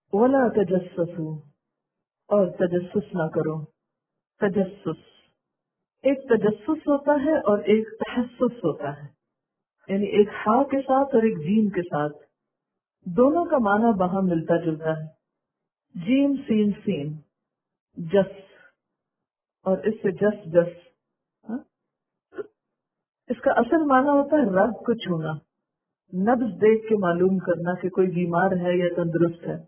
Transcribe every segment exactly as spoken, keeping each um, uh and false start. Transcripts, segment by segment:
ولا تجسسوا، اور تجسس نہ کرو. تجسس ایک تجسس ہوتا ہے اور ایک تحسس ہوتا ہے، یعنی ایک ہا کے ساتھ اور ایک جیم کے ساتھ. دونوں کا معنی باہم ملتا جلتا ہے. جیم سین سین جس، اور اس سے جس جس. ہاں؟ اس کا اصل معنی ہوتا ہے رگ کو چھونا، نبض دیکھ کے معلوم کرنا کہ کوئی بیمار ہے یا تندرست ہے،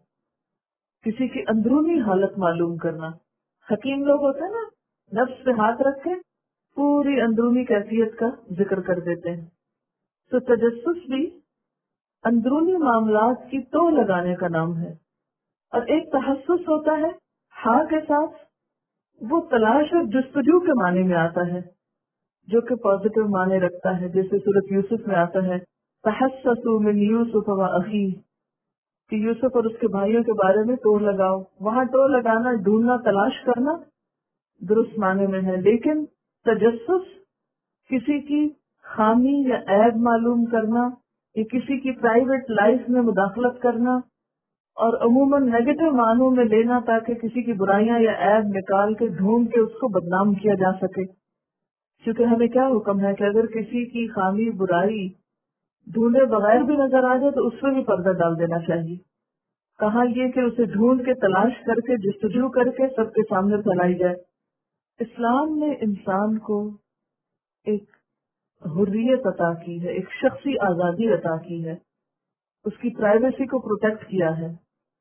کسی کی اندرونی حالت معلوم کرنا. حکیم لوگ ہوتے ہیں نا، نبض پہ ہاتھ رکھ کے پوری اندرونی کیفیت کا ذکر کر دیتے ہیں. تو تجسس بھی اندرونی معاملات کی تو لگانے کا نام ہے. اور ایک تحسس ہوتا ہے ہاں کے ساتھ، وہ تلاش اور جستجو کے معنی میں آتا ہے، جو کہ پازیٹیو معنی رکھتا ہے. جیسے سورۃ یوسف میں آتا ہے تحسسوا من یوسف و اخیہ، کہ یوسف اور اس کے بھائیوں کے بارے میں ٹور لگاؤ. وہاں ٹور لگانا، ڈھونڈنا، تلاش کرنا درست معنی میں ہے. لیکن تجسس کسی کی خامی یا عیب معلوم کرنا، یا کسی کی پرائیویٹ لائف میں مداخلت کرنا، اور عموماً نیگیٹو معنوں میں لینا تاکہ کسی کی برائیاں یا عیب نکال کے ڈھونڈ کے اس کو بدنام کیا جا سکے. کیونکہ ہمیں کیا حکم ہے کہ اگر کسی کی خامی برائی ڈھونڈے بغیر بھی نظر آ جائے تو اس پہ بھی پردہ ڈال دینا چاہیے. کہا یہ کہ اسے ڈھونڈ کے تلاش کر کے جستجو کر کے سب کے سامنے پھیلائی جائے. اسلام نے انسان کو ایک حریت عطا کی ہے، ایک شخصی آزادی عطا کی ہے، اس کی پرائیویسی کو پروٹیکٹ کیا ہے.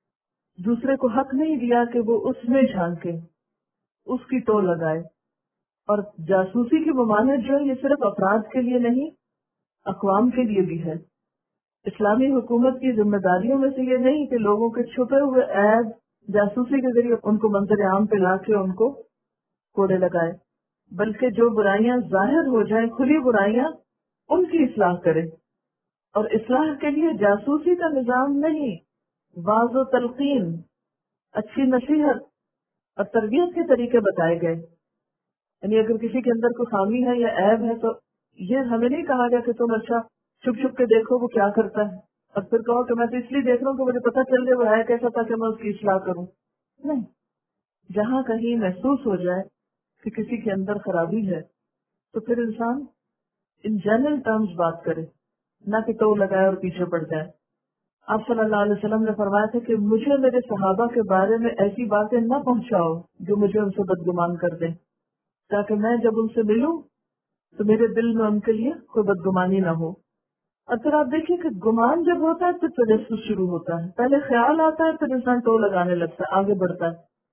دوسرے کو حق نہیں دیا کہ وہ اس میں جھانکے، اس کی ٹو لگائے. اور جاسوسی کی ممانعت جو ہے یہ صرف افراد کے لیے نہیں، اقوام کے لیے بھی ہے. اسلامی حکومت کی ذمہ داریوں میں سے یہ نہیں کہ لوگوں کے چھپے ہوئے عیب جاسوسی کے ذریعے ان کو منظر عام پہ لا کے ان کو کوڑے لگائے، بلکہ جو برائیاں ظاہر ہو جائیں، کھلی برائیاں، ان کی اصلاح کرے. اور اصلاح کے لیے جاسوسی کا نظام نہیں، واعظ و تلقین، اچھی نصیحت اور تربیت کے طریقے بتائے گئے. یعنی اگر کسی کے اندر کوئی خامی ہے یا عیب ہے تو یہ ہمیں نہیں کہا گیا کہ تم اچھا چھپ چھپ کے دیکھو وہ کیا کرتا ہے، اور پھر کہو کہ میں تو اس لیے دیکھ رہا ہوں کہ مجھے پتہ چل جائے وہ ہے کیسا تھا کہ میں اس کی اصلاح کروں. نہیں، جہاں کہیں محسوس ہو جائے کہ کسی کے اندر خرابی ہے تو پھر انسان ان جنرل ٹرمز بات کرے، نہ کہ تو لگائے اور پیچھے پڑ جائے. آپ صلی اللہ علیہ وسلم نے فرمایا تھا کہ مجھے میرے صحابہ کے بارے میں ایسی باتیں نہ پہنچاؤ جو مجھے ان سے بدگمان کر دیں، تاکہ میں جب ان سے ملوں تو میرے دل میں ان کے لیے کوئی بدگمانی نہ ہو. اور پھر آپ دیکھیے کہ گمان جب ہوتا ہے پھر تجسس شروع ہوتا ہے. پہلے خیال آتا ہے پھر انسان ٹو لگانے لگتا ہے، آگے بڑھتا ہے.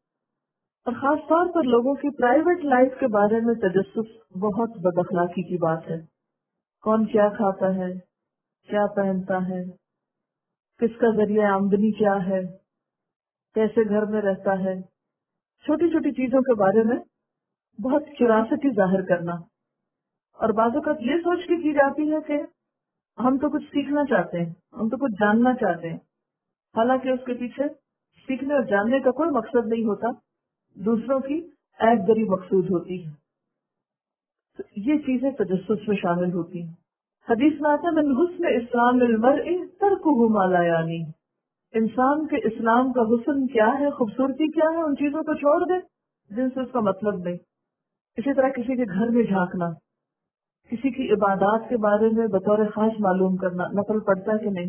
اور خاص طور پر لوگوں کی پرائیویٹ لائف کے بارے میں تجسس بہت بد اخلاقی کی بات ہے. کون کیا کھاتا ہے، کیا پہنتا ہے، کس کا ذریعہ آمدنی کیا ہے، کیسے گھر میں رہتا ہے، چھوٹی چھوٹی چیزوں کے بارے میں بہت کیوریاسٹی ظاہر کرنا. اور بعض اوقات یہ سوچ کے کی جاتی ہے کہ ہم تو کچھ سیکھنا چاہتے ہیں، ہم تو کچھ جاننا چاہتے ہیں، حالانکہ اس کے پیچھے سیکھنے اور جاننے کا کوئی مقصد نہیں ہوتا، دوسروں کی عیب دری مقصود ہوتی ہے. تو یہ چیزیں تجسس میں شامل ہوتی ہیں. حدیث میں آتا ہے من حسن اسلام المرء ترکہ ما لا یعنی، انسان کے اسلام کا حسن کیا ہے، خوبصورتی کیا ہے، ان چیزوں کو چھوڑ دے جن سے اس کا مطلب نہیں. اسی طرح کسی کے گھر میں جھانکنا، کسی کی عبادات کے بارے میں بطور خاص معلوم کرنا، نفل پڑھتا ہے کہ نہیں،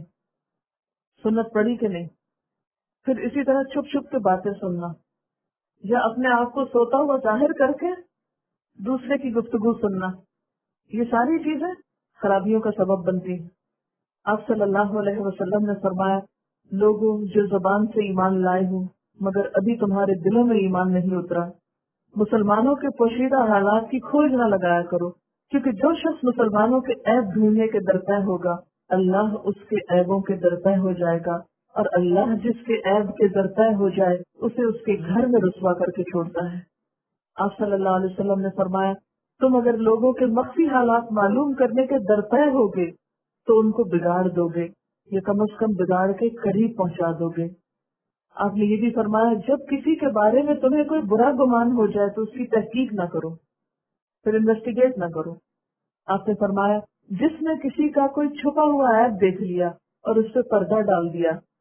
سنت پڑھی کہ نہیں. پھر اسی طرح چھپ چھپ کے باتیں سننا، یا اپنے آپ کو سوتا ہوا ظاہر کر کے دوسرے کی گفتگو سننا، یہ ساری چیزیں خرابیوں کا سبب بنتی ہیں. آپ صلی اللہ علیہ وسلم نے فرمایا لوگوں جو زبان سے ایمان لائے ہوں مگر ابھی تمہارے دلوں میں ایمان نہیں اترا، مسلمانوں کے پوشیدہ حالات کی کھوج نہ لگایا کرو، کیونکہ جو شخص مسلمانوں کے عیب ڈھونڈنے کے درپے ہوگا اللہ اس کے عیبوں کے درپے ہو جائے گا، اور اللہ جس کے عیب کے درپے ہو جائے اسے اس کے گھر میں رسوا کر کے چھوڑتا ہے. آپ صلی اللہ علیہ وسلم نے فرمایا تم اگر لوگوں کے مخفی حالات معلوم کرنے کے درپے ہوگے تو ان کو بگاڑ دو گے، یا کم از کم بگاڑ کے قریب پہنچا دو گے. آپ نے یہ بھی فرمایا جب کسی کے بارے میں تمہیں کوئی برا گمان ہو جائے تو اس کی تحقیق نہ کرو، پھر انویسٹیگیٹ نہ کرو. آپ نے فرمایا جس نے کسی کا کوئی چھپا ہوا عیب دیکھ لیا اور اس پہ پردہ ڈال دیا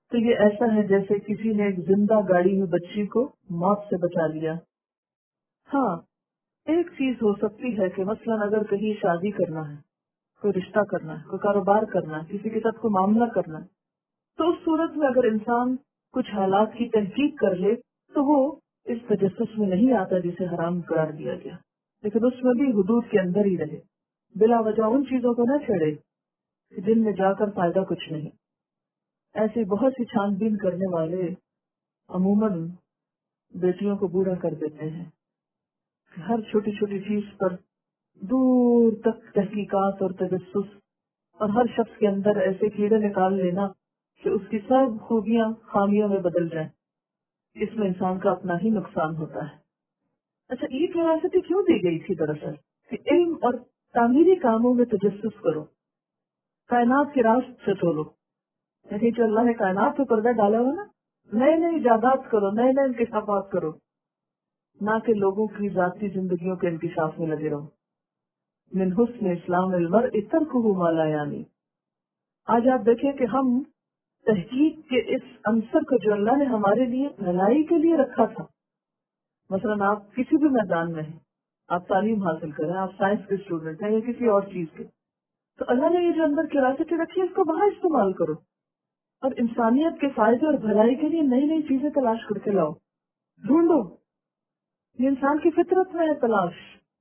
تو یہ ایسا ہے جیسے کسی نے ایک زندہ گاڑی میں بچی کو موت سے بچا لیا. ہاں ایک چیز ہو سکتی ہے کہ مثلاً اگر کہیں شادی کرنا ہے، کوئی رشتہ کرنا ہے، کوئی کاروبار کرنا ہے، کسی کے ساتھ کوئی معاملہ کرنا ہے، تو اس صورت میں اگر انسان کچھ حالات کی تحقیق کر لے تو وہ اس تجسس میں نہیں آتا جسے حرام قرار دیا گیا، لیکن اس میں بھی حدود کے اندر ہی رہے، بلا وجہ ان چیزوں کو نہ چھیڑے جن میں جا کر فائدہ کچھ نہیں. ایسے بہت سی چھان بین کرنے والے عموماً بیٹیوں کو بوڑھا کر دیتے ہیں. ہر چھوٹی چھوٹی چیز پر دور تک تحقیقات اور تجسس، اور ہر شخص کے اندر ایسے کیڑے نکال لینا کہ اس کی سب خوبیاں خامیوں میں بدل جائیں. اس میں انسان کا اپنا ہی نقصان ہوتا ہے. اچھا یہ کیوریاسٹی کیوں دی گئی تھی دراصل کہ علم اور تعمیری کاموں میں تجسس کرو، کائنات کے راز سے ٹولو. یعنی جو اللہ نے کائنات پہ پردہ ڈالا ہوا نا، نئے نئے ایجادات کرو، نئے نئے انکشافات کرو، نہ کہ لوگوں کی ذاتی زندگیوں کے انکشاف میں لگے رہو. من حسن اسلام المرء ترکہ ما لا یعنی. آج آپ دیکھیں کہ ہم تحقیق کے اس عنصر کو جو اللہ نے ہمارے لیے بھلائی کے لیے رکھا تھا، مثلاً آپ کسی بھی میدان میں ہیں، آپ تعلیم حاصل کریں، آپ سائنس کے اسٹوڈنٹ ہیں یا کسی اور چیز کے، تو اللہ نے یہ جو اندر کیوریاسٹی رکھی ہے اس کو وہاں استعمال کرو اور انسانیت کے فائدے اور بھلائی کے لیے نئی نئی چیزیں تلاش کر کے لاؤ، ڈھونڈو. یہ انسان کی فطرت میں ہے تلاش.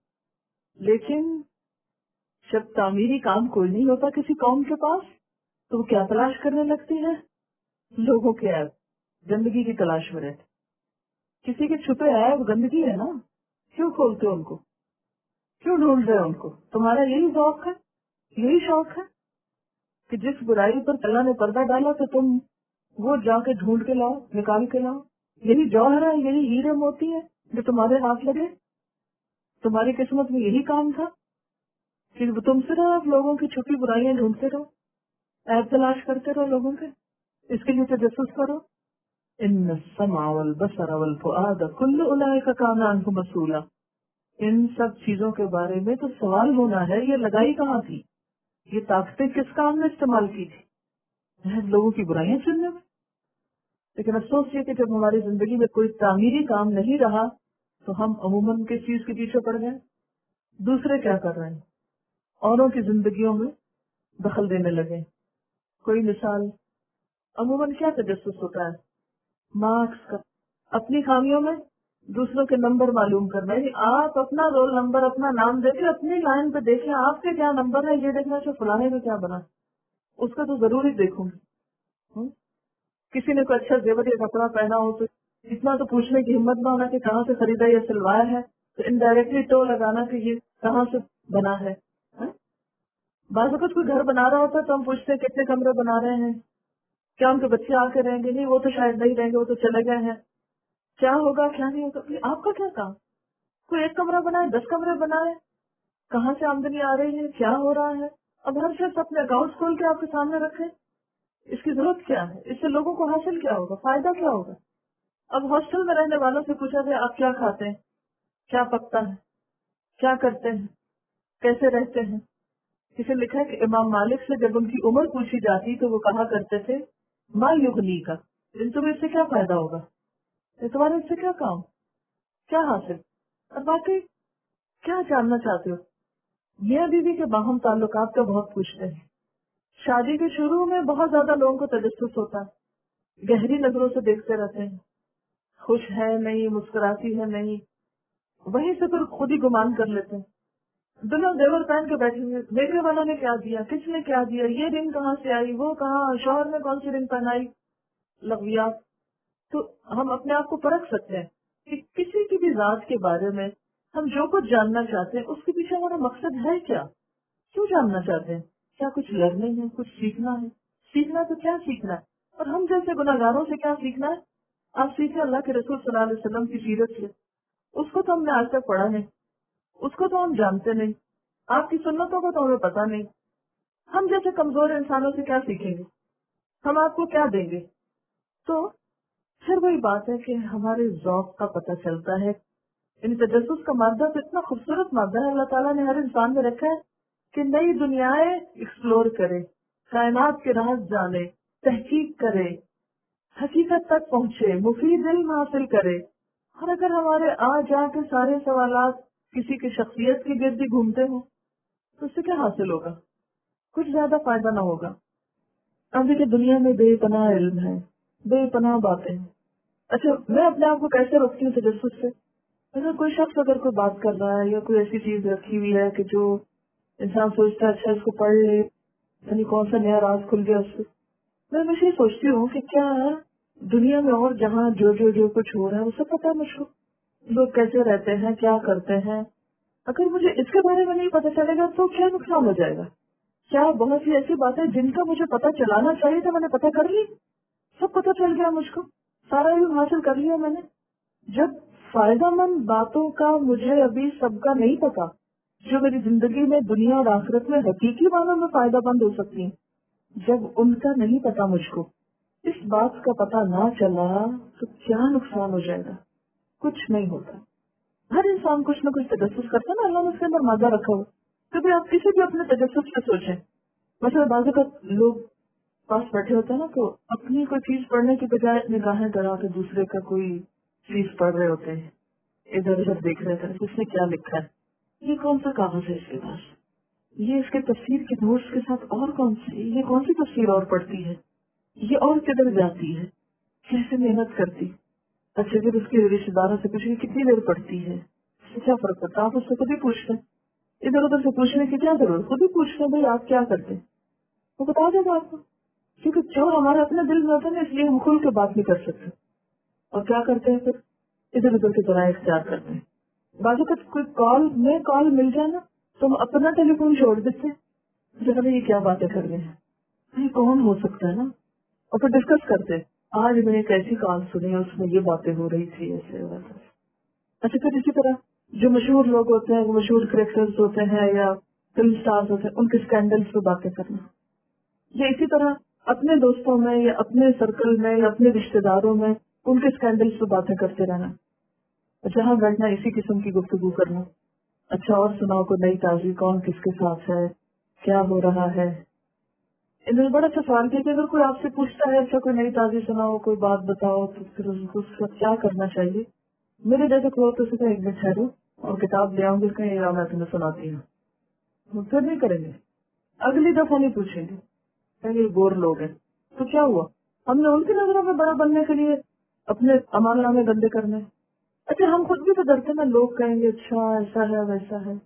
لیکن جب تعمیری کام کوئی نہیں ہوتا کسی قوم کے پاس تو وہ کیا تلاش کرنے لگتی ہے؟ لوگوں کے عیب، گندگی کی تلاش میں رہتے. کسی کے چھپے عیب گندگی ہے نا، کیوں کھولتے ان کو، کیوں ڈھونڈ رہے ان کو؟ تمہارا یہی ذوق ہے، یہی شوق ہے کہ جس برائی پر اللہ نے پردہ ڈالا تو تم وہ جا کے ڈھونڈ کے لاؤ، نکال کے لاؤ. یہی جوہر ہے، یہی ہیرے موتی ہے جو تمہارے ہاتھ لگے. تمہاری قسمت میں یہی کام تھا کہ تم صرف لوگوں کی چھپی برائیاں ڈھونڈتے رہو، عیب تلاش کرتے رہو لوگوں کے. اس کے لیے تجسس کرو. ان السمع والبصر والفؤاد كل اولئک کان عنہ مسئولا. ان سب چیزوں کے بارے میں تو سوال ہونا ہے. یہ لگائی کہاں تھی؟ یہ طاقتیں کس کام میں استعمال کی تھی؟ لوگوں کی برائیاں چننے میں. لیکن افسوس یہ کہ جب ہماری زندگی میں کوئی تعمیری کام نہیں رہا تو ہم عموماً کس چیز کے پیچھے پڑ گئے؟ دوسرے کیا کر رہے ہیں، اوروں کی زندگیوں میں دخل دینے لگے. کوئی مثال، عموماً کیا تجسس ہوتا ہے؟ مارکس کا. اپنی خامیوں میں دوسروں کے نمبر معلوم کرنا. یعنی آپ اپنا رول نمبر، اپنا نام دیکھیں، اپنی لائن پہ دیکھیں آپ کے کیا نمبر ہے، یہ دیکھنا کہ فلانے میں کیا بنا، اس کا تو ضرور ہی دیکھوں گی. کسی نے کوئی اچھا زیور یا کپڑا پہنا ہو تو اتنا تو پوچھنے کی ہمت نہ ہونا کہ کہاں سے خریدا یا سلوایا ہے، تو انڈائریکٹلی ٹو لگانا کہ یہ کہاں سے بنا ہے. بعض وقت کوئی گھر بنا رہا ہوتا ہے تو ہم پوچھتے ہیں کتنے کمرے بنا رہے ہیں، کیا ان کے بچے آ کے رہیں گے؟ نہیں، وہ تو شاید نہیں رہیں گے، وہ تو چلے گئے ہیں. کیا ہوگا کیا نہیں ہوگا، آپ کا کیا کام؟ کوئی ایک کمرہ بنائے، دس کمرے بنائے، کہاں سے آمدنی آ رہی ہے، کیا ہو رہا ہے. اب ہر شخص اپنے اکاؤنٹ کھول کے آپ کے سامنے رکھے، اس کی ضرورت کیا ہے؟ اس سے لوگوں کو حاصل کیا ہوگا، فائدہ کیا ہوگا؟ اب ہاسٹل میں رہنے والوں سے پوچھا جائے آپ کیا کھاتے ہیں، کیا پکتا ہے، کیا کرتے ہیں، کیسے رہتے ہیں. کسی لکھا ہے کہ امام مالک سے جب ان کی عمر پوچھی جاتی تو وہ کہا کرتے تھے ما یغنی کا، تمہیں اس سے کیا فائدہ ہوگا، تمہارے اس سے کیا کام، کیا حاصل. اور باقی کیا جاننا چاہتے ہو؟ میاں بیوی کے باہم تعلقات کا بہت پوچھتے ہیں. شادی کے شروع میں بہت زیادہ لوگوں کو تجسس ہوتا ہے، گہری نظروں سے دیکھتے رہتے ہیں، خوش ہے نہیں، مسکراتی ہے نہیں، وہیں سے پھر خود ہی گمان کر لیتے ہیں. دونوں دیور پہن کے بیٹھے ہوئے، میرے والوں نے کیا دیا، کس نے کیا دیا، یہ رنگ کہاں سے آئی، وہ کہاں، شوہر نے کون سی رنگ پہنائی، لغویات. تو ہم اپنے آپ کو پرکھ سکتے ہیں کہ کسی کی بھی ذات کے بارے میں ہم جو کچھ جاننا چاہتے ہیں اس کے پیچھے ہمارا مقصد ہے کیا، کیوں جاننا چاہتے ہیں. کیا کچھ لرننگ ہے، کچھ سیکھنا ہے. سیکھنا تو کیا سیکھنا ہے، اور ہم جیسے گناہگاروں سے کیا سیکھنا ہے. آپ سیکھیں اللہ کے رسول صلی اللہ علیہ وسلم کی سیرت سے. اس کو تو ہم نے آج تک پڑھا نہیں، اس کو تو ہم جانتے نہیں، آپ کی سنتوں کو تو ہمیں پتا نہیں. ہم جیسے کمزور انسانوں سے کیا سیکھیں گے، ہم آپ کو کیا دیں گے. تو پھر وہی بات ہے کہ ہمارے ذوق کا پتہ چلتا ہے. ان تجسس کا مادہ تو اتنا خوبصورت مادہ ہے اللہ تعالیٰ نے ہر انسان میں رکھا ہے کہ نئی دنیایں ایکسپلور کرے، کائنات کے راز جانے، تحقیق کرے، حقیقت تک پہنچے، مفید علم حاصل کرے. اور اگر ہمارے آ جا کے سارے سوالات کسی کی شخصیت کی گرد ہی گھومتے ہوں تو اس سے کیا حاصل ہوگا؟ کچھ زیادہ فائدہ نہ ہوگا. اب دیکھیے دنیا میں بے پناہ علم ہے، بے پناہ باتیں ہیں. اچھا میں اپنے آپ کو کیسے روکتی ہوں تجسس سے؟ اگر کوئی شخص اگر کوئی بات کر رہا ہے یا کوئی ایسی چیز رکھی ہوئی ہے کہ جو انسان سوچتا ہے اچھا اس کو پڑھ لے، یعنی کون سا نیا راز کھل گیا اس سے، میں ہمیشہ یہ سوچتی ہوں کہ کیا دنیا میں اور جہاں جو جو جو کچھ ہو رہا ہے وہ سب پتا ہے مجھ کو، لوگ کیسے رہتے ہیں، کیا کرتے ہیں. اگر مجھے اس کے بارے میں نہیں پتا چلے گا تو کیا نقصان ہو جائے گا؟ کیا بہت سی ایسی باتیں جن کا مجھے پتا چلانا چاہیے تھا میں نے پتا کر لی، سب پتا چل گیا مجھ کو، سارا علم حاصل کر لیا میں نے. جب فائدہ مند باتوں کا مجھے ابھی سب کا نہیں پتا، جو میری زندگی میں دنیا اور آخرت میں حقیقی معنوں میں فائدہ مند ہو سکتی ہیں، جب ان کا نہیں پتا مجھ کو، اس بات کا پتا نہ چلا تو کیا نقصان ہو جائے گا؟ کچھ نہیں ہوتا. ہر انسان کچھ نہ کچھ تجسس کرتا ہے نا، اللہ نے اس کے اندر مادہ رکھا ہو. کبھی آپ کسی بھی اپنے تجسس پہ سوچیں. مثلا بعض اوقات لوگ پاس بیٹھے ہوتے ہیں نا تو اپنی کوئی چیز پڑھنے کی بجائے نگاہیں ڈرا کے دوسرے کا کوئی چیز پڑھ رہے ہوتے ہیں، ادھر ادھر دیکھ رہے تھے اس نے کیا لکھا ہے، یہ کون سا کاغذ ہے اس کے پاس، یہ اس کے تفسیر کے نوٹس کے ساتھ اور کون سی، یہ کون سی تفسیر اور پڑھتی ہے، یہ اور کدھر جاتی ہے، کیسے محنت کرتی. اچھا پھر اس کے رشتے داروں سے پوچھیں کتنی دیر پڑتی ہے، اس سے کیا فرق پڑتا ہے؟ آپ اس سے خود ہی پوچھتے ہیں، ادھر ادھر سے پوچھنے کی کیا ضرورت، خود ہی پوچھتے ہیں بھائی آپ کیا کرتے ہیں، وہ بتا دے گا آپ کو. کیونکہ جو ہمارے اپنے دل میں ہوتا ہے نا اس لیے ہم کھل کے بات نہیں کر سکتے، اور کیا کرتے ہیں پھر ادھر ادھر کی طرح اختیار کرتے ہیں. بعض اوقات کوئی کال میں کال مل جائے نا تو ہم اپنا ٹیلی فون چھوڑ دیتے ہیں، جگہ یہ کیا باتیں کر رہے ہیں، یہ کون ہو سکتا ہے نا، اور پھر ڈسکس کرتے آج میں نے ایک ایسی کال سنی اس میں یہ باتیں ہو رہی تھی ایسے ویسے. اچھا پھر اسی طرح جو مشہور لوگ ہوتے ہیں، وہ مشہور کریکٹرز ہوتے ہیں یا فلم سٹارز ہوتے ہیں، ان کے اسکینڈلس پہ باتیں کرنا، یا اسی طرح اپنے دوستوں میں یا اپنے سرکل میں یا اپنے رشتے داروں میں ان کے اسکینڈلس پہ باتیں کرتے رہنا. جہاں بیٹھنا اسی قسم کی گفتگو کرنا. اچھا اور سناؤ کوئی نئی تازی، کون کس کے ساتھ ہے، کیا ہو رہا ہے. انہوں نے بڑا اچھا سوال کیا کہ اگر کوئی آپ سے پوچھتا ہے اچھا کوئی نئی تازی سناؤ، کوئی بات بتاؤ، تو پھر اس کو کیا کرنا چاہیے؟ میرے جیسے کھو تو اسے ایک منٹ ٹھہرو اور کتاب لے آؤں گے کہیں یا میں تمہیں سناتی ہوں. وہ پھر نہیں کریں گے، اگلی دفعہ نہیں پوچھیں گے، کہیں گے بور لوگ ہیں. تو کیا ہوا؟ ہم نے ان کی نظروں میں بڑا بننے کے لیے اپنے امان نامے گندے کرنے. اچھا ہم خود بھی تو ڈرتے نا لوگ کہیں گے اچھا ایسا ہے ویسا ہے.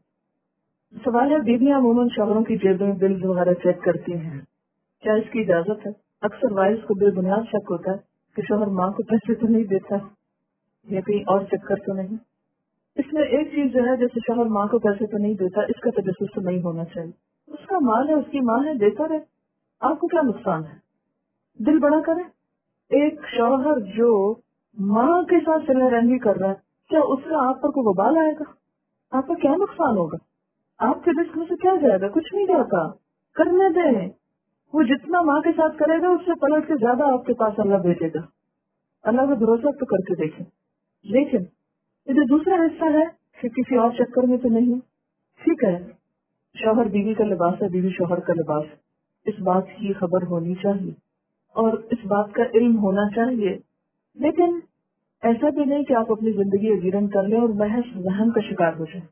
سوال ہے بیویاں عموماً شوہروں کی جیبیں بل وغیرہ چیک کرتی ہیں، کیا اس کی اجازت ہے؟ اکثر وائز کو بے بنیاد شک ہوتا ہے کہ شوہر ماں کو پیسے تو نہیں دیتا یا کہیں اور چکر تو نہیں. اس میں ایک چیز جو ہے جیسے شوہر ماں کو پیسے تو نہیں دیتا، اس کا تجسس تو نہیں ہونا چاہیے. اس کا مال ہے، اس کی ماں ہے، دیتا رہے، آپ کو کیا نقصان ہے؟ دل بڑا کرے. ایک شوہر جو ماں کے ساتھ صلح رحمی کر رہا ہے، کیا اس کا آپ پر کوئی وبال آئے گا؟ آپ کا کیا نقصان ہوگا؟ آپ کے رزق میں سے کیا جائے گا؟ کچھ نہیں جاتا. کرنے دیں. وہ جتنا ماں کے ساتھ کرے گا اس سے پلٹ کے زیادہ آپ کے پاس اللہ بھیجے گا. اللہ کا بھروسہ تو کر کے دیکھیں. لیکن یہ جو دوسرا حصہ ہے کہ کسی اور چکر میں تو نہیں. ٹھیک ہے شوہر بیوی کا لباس ہے، بیوی شوہر کا لباس، اس بات کی خبر ہونی چاہیے اور اس بات کا علم ہونا چاہیے. لیکن ایسا بھی نہیں کہ آپ اپنی زندگی اجیرن کر لیں اور محض وہم کا شکار ہو جائیں.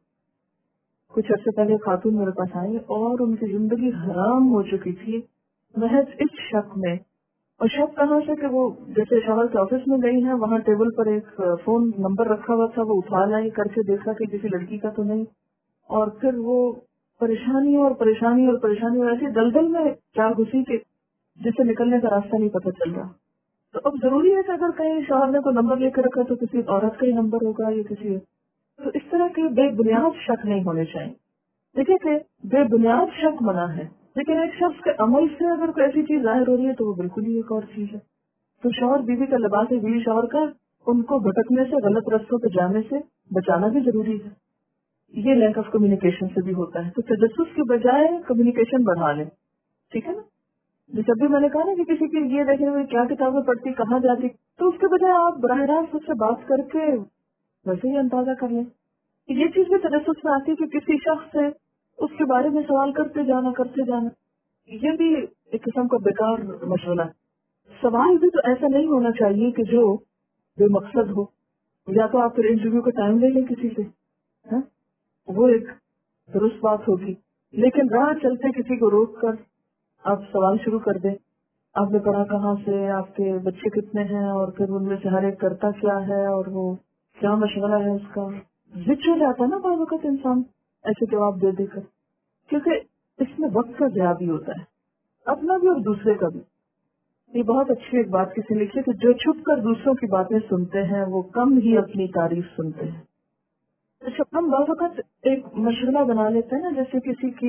کچھ عرصے پہلے خاتون میرے پاس آئی اور ان کی زندگی حرام ہو چکی تھی محض اس شک میں. اور شک کہاں سے کہ وہ جیسے شوہر کے آفس میں گئی ہیں، وہاں ٹیبل پر ایک فون نمبر رکھا ہوا تھا، وہ اٹھا لائی، کر کے دیکھا کہ کسی لڑکی کا تو نہیں، اور پھر وہ پریشانی اور پریشانی اور پریشانی اور ایسی دلدل میں کیا گھسی کہ جس سے نکلنے کا راستہ نہیں پتہ چل رہا. تو اب ضروری ہے کہ اگر کہیں شوہر نے کوئی نمبر لے کے رکھا تو کسی عورت کا ہی نمبر ہوگا یا کسی، تو اس طرح کے بے بنیاد شک نہیں ہونے چاہیے. دیکھیں کہ بے بنیاد شک منع ہے، لیکن ایک شخص کے عمل سے اگر کوئی ایسی چیز ظاہر ہو رہی ہے تو وہ بالکل ہی ایک اور چیز ہے. تو شوہر بیوی کا لباس ہے، بیوی شوہر کا، ان کو بھٹکنے سے، غلط رستوں پہ جانے سے بچانا بھی ضروری ہے. یہ لیک آف کمیونیکیشن سے بھی ہوتا ہے. تو تجسس کے بجائے کمیونیکیشن بڑھا لیں. ٹھیک ہے نا؟ جیسے ابھی میں نے کہا نا کہ کسی کی یہ دیکھیں ہوئے کیا کتابیں پڑھتی، کہاں جاتی، تو اس کے بجائے آپ براہ راست اس سے بات کر کے ویسے ہی اندازہ کر لیں. یہ چیز بھی تجسس میں آتی ہے کہ کسی شخص سے اس کے بارے میں سوال کرتے جانا کرتے جانا، یہ بھی ایک قسم کا بیکار مشغلہ ہے. سوال بھی تو ایسا نہیں ہونا چاہیے کہ جو بے مقصد ہو. یا تو آپ پھر انٹرویو کا ٹائم لے لیں کسی سے, ہاں وہ ایک درست بات ہوگی. لیکن راہ چلتے کسی کو روک کر آپ سوال شروع کر دیں, آپ نے پڑھا کہاں سے, آپ کے بچے کتنے ہیں, اور پھر ان میں سے ہر ایک کرتا کیا ہے, اور وہ کیا مشغلہ ہے اس کا, زچ ہو جاتا ہے نا بعض وقت انسان ایسے جواب دے دے کر, کیونکہ اس میں وقت کا ضیاع بھی ہوتا ہے, اپنا بھی اور دوسرے کا بھی. یہ بہت اچھی ایک بات کسی نے لکھی کہ جو چھپ کر دوسروں کی باتیں سنتے ہیں وہ کم ہی اپنی تعریف سنتے ہیں. اچھا, ہم بعض وقت ایک مشغلہ بنا لیتے ہیں نا, جیسے کسی کی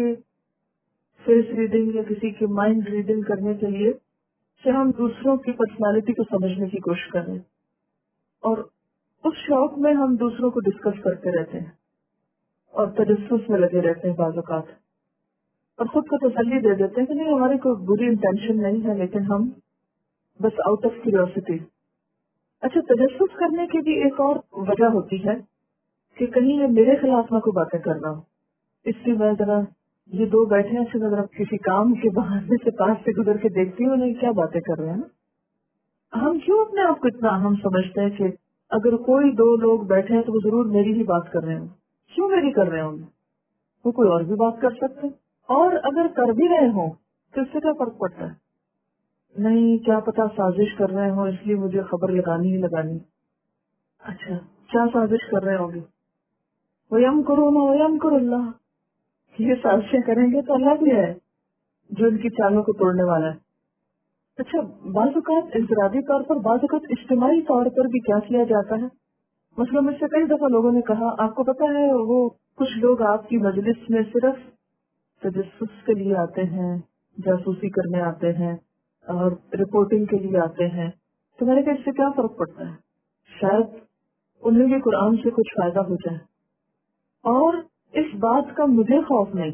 فیس ریڈنگ یا کسی کی مائنڈ ریڈنگ کرنے کے لیے کہ ہم دوسروں کی پرسنالٹی کو سمجھنے کی کوشش کر رہے ہیں, اور اس شوق میں ہم دوسروں کو ڈسکس کرتے رہتے ہیں اور تجسس میں لگے رہتے ہیں بعض اوقات, اور خود کو تسلی دے دیتے ہیں کہ نہیں ہماری کوئی بری انٹینشن نہیں ہے, لیکن ہم بس آؤٹ آف کیوریوسٹی. اچھا, تجسس کرنے کی بھی ایک اور وجہ ہوتی ہے کہ کہیں یہ میرے خلاف نہ کوئی باتیں کر رہا ہو, اس لیے میں ذرا یہ دو بیٹھے ہیں اچھا ذرا کسی کام کے بہانے سے پاس سے گزر کے دیکھتی ہوں نہیں کیا باتیں کر رہے ہیں نا. ہم کیوں اپنے آپ کو اتنا اہم سمجھتے ہیں کہ اگر کوئی دو لوگ بیٹھے ہیں تو وہ ضرور میری ہی بات کر رہے ہوں, کیوں میری کر رہے ہوں, وہ کوئی اور بھی بات کر سکتے, اور اگر کر بھی رہے ہوں تو اس سے کیا فرق پڑتا ہے, نہیں کیا پتا سازش کر رہے ہوں اس لیے مجھے خبر لگانی ہی لگانی. اچھا, کیا سازش کر رہے ہوں گے, وَيَمْ كُرُونَ وَيَمْكُرُ اللَّهُ, یہ سازشیں کریں گے تو اللہ بھی ہے جو ان کی چالوں کو توڑنے والا ہے. اچھا, بعض اوقات انفرادی طور پر, بعض اوقات اجتماعی طور پر بھی کیا کیا جاتا ہے. مثلا مجھ سے کئی دفعہ لوگوں نے کہا, آپ کو پتا ہے وہ کچھ لوگ آپ کی مجلس میں صرف تجسس کے لیے آتے ہیں, جاسوسی کرنے آتے ہیں اور رپورٹنگ کے لیے آتے ہیں, تو میں نے کہا اس سے کیا فرق پڑتا ہے, شاید انہیں بھی قرآن سے کچھ فائدہ ہو جائے, اور اس بات کا مجھے خوف نہیں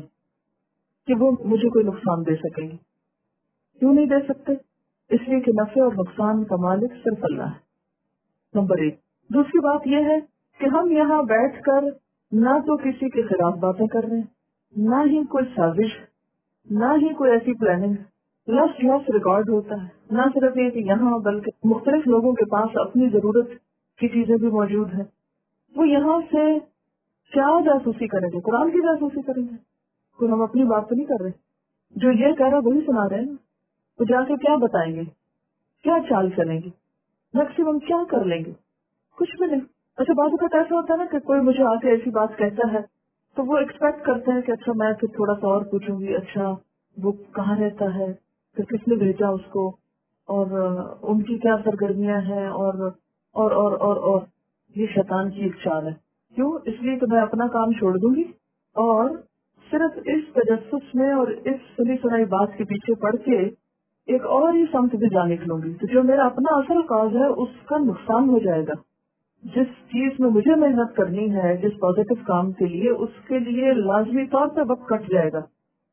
کہ وہ مجھے کوئی نقصان دے سکیں گے. کیوں نہیں دے سکتے, اس لیے کہ نفع اور نقصان کا مالک صرف اللہ ہے, نمبر ایک. دوسری بات یہ ہے کہ ہم یہاں بیٹھ کر نہ تو کسی کے خلاف باتیں کر رہے ہیں, نہ ہی کوئی سازش, نہ ہی کوئی ایسی پلاننگ. لفظ لفظ ریکارڈ ہوتا ہے, نہ صرف یہ کہ یہاں بلکہ مختلف لوگوں کے پاس اپنی ضرورت کی چیزیں بھی موجود ہیں. وہ یہاں سے کیا جاسوسی کریں گے, قرآن کی جاسوسی کریں گے, تو ہم اپنی بات تو نہیں کر رہے, جو یہ کہہ رہا وہی سنا رہے ہیں نا. تو جا کے کیا بتائیں گے, کیا چال چلیں گے, میکسیمم کیا کر لیں گے, کچھ بھی نہیں. اچھا, بعض اوقات ایسا ہوتا ہے نا کہ کوئی مجھے آ کے ایسی بات کہتا ہے تو وہ ایکسپیکٹ کرتے ہیں کہ اچھا میں پھر تھوڑا سا اور پوچھوں گی, اچھا وہ کہاں رہتا ہے, پھر کس نے بھیجا اس کو, اور ان کی کیا سرگرمیاں ہیں, اور اور اور اور اور یہ شیطان کی ایک چال ہے. کیوں, اس لیے کہ میں اپنا کام چھوڑ دوں گی اور صرف اس تجسس میں اور اس سنی سنائی بات کے پیچھے پڑ کے ایک اور ہی سمت بھی جا نکلوں گی, تو جو میرا اپنا اصل کاز ہے اس کا نقصان ہو جائے گا. جس چیز میں مجھے محنت کرنی ہے, جس پازیٹو کام کے لیے, اس کے لیے لازمی طور پہ وقت کٹ جائے گا.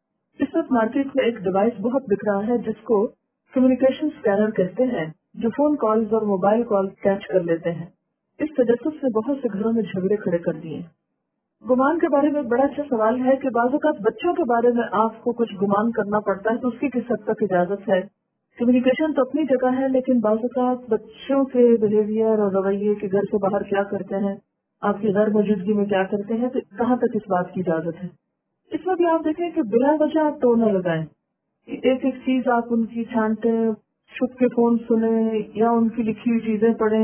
اس وقت مارکیٹ میں ایک ڈیوائس بہت بک رہا ہے جس کو کمیونیکیشن اسکینر کہتے ہیں, جو فون کالز اور موبائل کال کیچ کر لیتے ہیں. اس تجسس سے بہت سے گھروں میں جھگڑے کھڑے کر دیے. گمان کے بارے میں بڑا اچھا سوال ہے کہ بعض اوقات بچوں کے بارے میں آپ کو کچھ گمان کرنا پڑتا ہے, تو اس کی کس حد تک اجازت ہے. کمیونیکیشن تو اپنی جگہ ہے, لیکن بعض اوقات بچوں کے بہیویئر اور رویے کے گھر سے باہر کیا کرتے ہیں, آپ کی غیر موجودگی میں کیا کرتے ہیں, تو کہاں تک اس بات کی اجازت ہے. اس میں بھی آپ دیکھیں کہ بلا وجہ آپ تو نہ لگائیں, ایک ایک چیز آپ ان کی چھانٹیں, چھپ کے فون سنیں یا ان کی لکھی ہوئی چیزیں پڑھیں,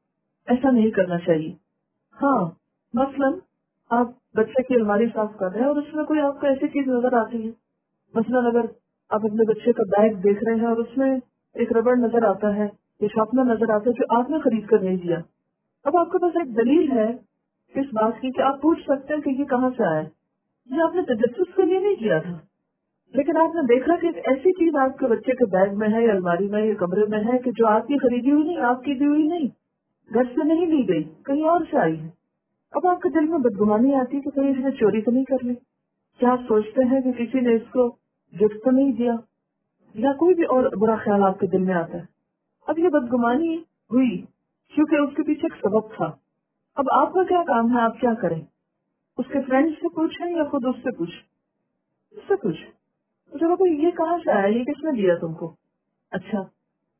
ایسا نہیں کرنا چاہیے. ہاں, مثلاً آپ بچے کی الماری صاف کر رہے ہیں اور اس میں کوئی آپ کو ایسی چیز نظر آتی ہے, مثلاً اگر آپ اپنے بچے کا بیگ دیکھ رہے ہیں اور اس میں ایک ربڑ نظر آتا ہے, یہ شارپنر نظر آتا ہے جو آپ نے خرید کر نہیں دیا. اب آپ کے پاس ایک دلیل ہے اس بات کی کہ آپ پوچھ سکتے ہیں کہ یہ کہاں سے آیا, یہ آپ نے تجسس کے لیے نہیں کیا تھا, لیکن آپ نے دیکھا کہ ایک ایسی چیز آپ کے بچے کے بیگ میں ہے یا الماری میں یا کمرے میں ہے کہ جو آپ کی خریدی ہوئی نہیں, آپ کی دی ہوئی نہیں, گھر سے نہیں لی گئی, کہیں اور سے آئی ہے. اب آپ کے دل میں بدگمانی آتی ہے کہ کہیں اس نے چوری تو نہیں کر لی, کیا آپ سوچتے ہیں کہ کسی نے اس کو گفٹ تو نہیں دیا, یا کوئی بھی اور برا خیال آپ کے دل میں آتا ہے. اب یہ بدگمانی ہوئی کیونکہ اس کے پیچھے ایک سبب تھا. اب آپ کا کیا کام ہے, آپ کیا کریں, اس کے فرینڈ سے پوچھیں یا خود اس سے پوچھیں, اس سے پوچھیں. جب یہ کہاں سے آیا, یہ کس نے دیا تم کو, اچھا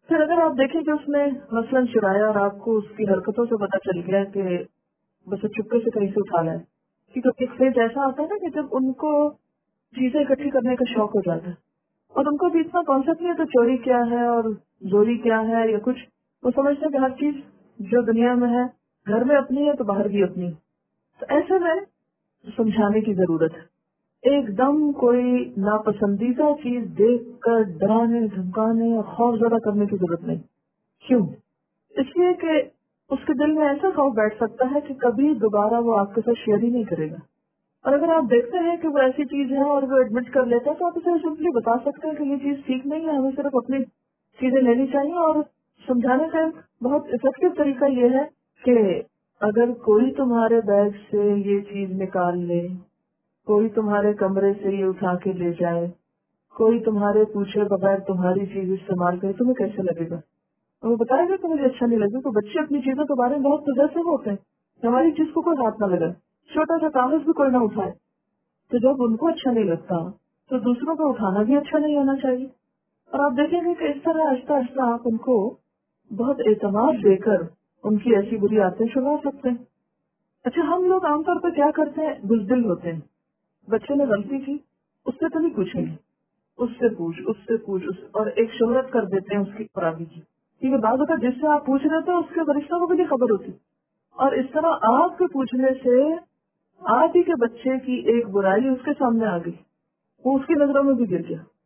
پھر اگر آپ دیکھیں کہ اس نے مثلاً چرایا اور آپ کو اس کی حرکتوں سے پتا چل گیا کہ بس چپکے سے کہیں سے اٹھا لا ہے، کیونکہ ایک فیز ایسا آتا ہے نا کہ جب ان کو چیزیں اکٹھی کرنے کا شوق ہو جاتا ہے اور ان کو بھی اتنا کانسیپٹ نہیں ہے تو چوری کیا ہے اور زوری کیا ہے یا کچھ، وہ سمجھتے ہیں کہ ہر چیز جو دنیا میں ہے گھر میں اپنی ہے تو باہر بھی اپنی ہے. تو ایسے میں سمجھانے کی ضرورت ہے. ایک دم کوئی ناپسندیدہ چیز دیکھ کر ڈرانے دھمکانے اور خوف زدہ کرنے کی ضرورت نہیں. کیوں؟ اس لیے کہ اس کے دل میں ایسا خوف بیٹھ سکتا ہے کہ کبھی دوبارہ وہ آپ کے ساتھ شیئر ہی نہیں کرے گا. اور اگر آپ دیکھتے ہیں کہ وہ ایسی چیز ہے اور وہ ایڈمٹ کر لیتا ہے تو آپ اسے سمپلی بتا سکتے ہیں کہ یہ چیز ٹھیک نہیں ہے، ہمیں صرف اپنی چیزیں لینی چاہیے. اور سمجھانے کا بہت افیکٹو طریقہ یہ ہے کہ اگر کوئی تمہارے بیگ سے یہ چیز نکال لے، کوئی تمہارے کمرے سے یہ اٹھا کے لے جائے، کوئی تمہارے پوچھے بغیر تمہاری چیز استعمال کرے، تمہیں کیسے لگے گا؟ وہ بتائے گا کہ مجھے اچھا نہیں لگے. تو بچے اپنی چیزوں کے بارے میں بہت پوزیسو ہوتے ہیں، ہماری چیز کو کوئی ہاتھ نہ لگائے، چھوٹا سا کاغذ بھی کوئی نہ اٹھائے. تو جب ان کو اچھا نہیں لگتا تو دوسروں کو اٹھانا بھی اچھا نہیں ہونا چاہیے. اور آپ دیکھیں گے کہ اس طرح آہستہ آہستہ آپ ان کو بہت اعتماد دے کر ان کی ایسی بری عادتیں چھڑوا سکتے ہیں. اچھا، ہم لوگ عام طور پہ کیا کرتے ہیں؟ بزدل ہوتے ہیں. بچے نے غلطی کی، اس سے تو نہیں پوچھیں گے، اس سے پوچھ اس سے پوچھ اس اور ایک شہرت کر دیتے ہیں اس کی خرابی کی، کیونکہ بعض اوقات جس سے آپ پوچھ رہے تھے اس کے فرشتوں کو بھی نہیں خبر ہوتی. اور اس طرح آپ کے پوچھنے سے آپ ہی کے بچے کی ایک برائی اس کے سامنے آ گئی، وہ اس کی نظروں میں بھی گر گیا.